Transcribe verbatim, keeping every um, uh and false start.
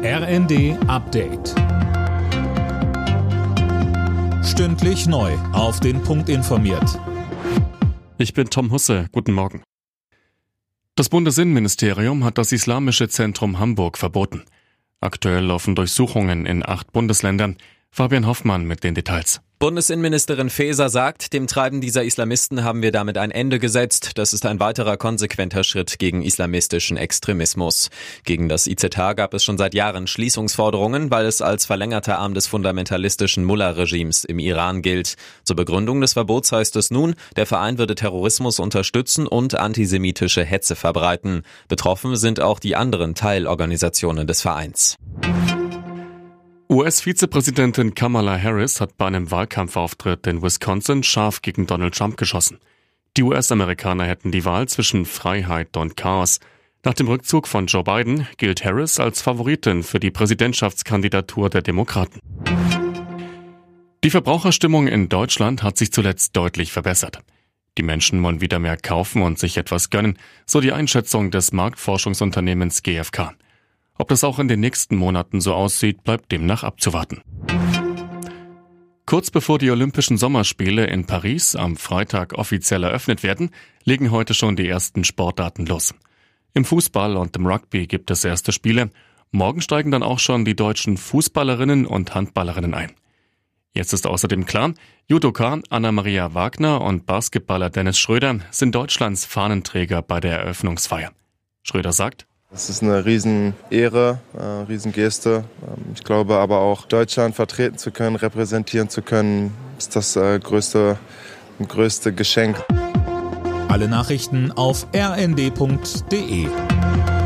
R N D Update. Stündlich neu auf den Punkt informiert. Ich bin Tom Husse. Guten Morgen. Das Bundesinnenministerium hat das Islamische Zentrum Hamburg verboten. Aktuell laufen Durchsuchungen in acht Bundesländern. Fabian Hoffmann mit den Details. Bundesinnenministerin Faeser sagt, dem Treiben dieser Islamisten haben wir damit ein Ende gesetzt. Das ist ein weiterer konsequenter Schritt gegen islamistischen Extremismus. Gegen das I Z H gab es schon seit Jahren Schließungsforderungen, weil es als verlängerter Arm des fundamentalistischen Mullah-Regimes im Iran gilt. Zur Begründung des Verbots heißt es nun, der Verein würde Terrorismus unterstützen und antisemitische Hetze verbreiten. Betroffen sind auch die anderen Teilorganisationen des Vereins. U S-Vizepräsidentin Kamala Harris hat bei einem Wahlkampfauftritt in Wisconsin scharf gegen Donald Trump geschossen. Die U S-Amerikaner hätten die Wahl zwischen Freiheit und Chaos. Nach dem Rückzug von Joe Biden gilt Harris als Favoritin für die Präsidentschaftskandidatur der Demokraten. Die Verbraucherstimmung in Deutschland hat sich zuletzt deutlich verbessert. Die Menschen wollen wieder mehr kaufen und sich etwas gönnen, so die Einschätzung des Marktforschungsunternehmens G F K. Ob das auch in den nächsten Monaten so aussieht, bleibt demnach abzuwarten. Kurz bevor die Olympischen Sommerspiele in Paris am Freitag offiziell eröffnet werden, legen heute schon die ersten Sportarten los. Im Fußball und im Rugby gibt es erste Spiele. Morgen steigen dann auch schon die deutschen Fußballerinnen und Handballerinnen ein. Jetzt ist außerdem klar, Judoka Anna-Maria Wagner und Basketballer Dennis Schröder sind Deutschlands Fahnenträger bei der Eröffnungsfeier. Schröder sagt: Es ist eine Riesenehre, eine Riesengeste. Ich glaube aber auch, Deutschland vertreten zu können, repräsentieren zu können, ist das größte, größte Geschenk. Alle Nachrichten auf r n d punkt d e.